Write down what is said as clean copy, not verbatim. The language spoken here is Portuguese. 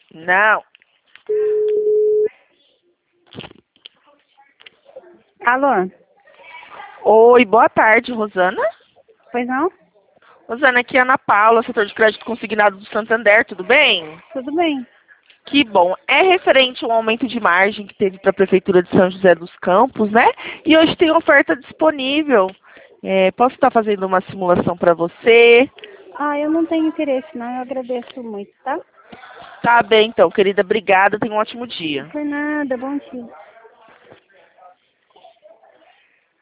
Não. Alô? Oi, boa tarde, Rosana. Pois não? Rosana, aqui é a Ana Paula, setor de crédito consignado do Santander, tudo bem? Tudo bem. Que bom. É referente ao aumento de margem que teve para a Prefeitura de São José dos Campos, né? E hoje tem oferta disponível. Posso estar fazendo uma simulação para você? Eu não tenho interesse, não. Eu agradeço muito, tá? Tá bem, então, querida. Obrigada. Tenha um ótimo dia. Por nada. Bom dia.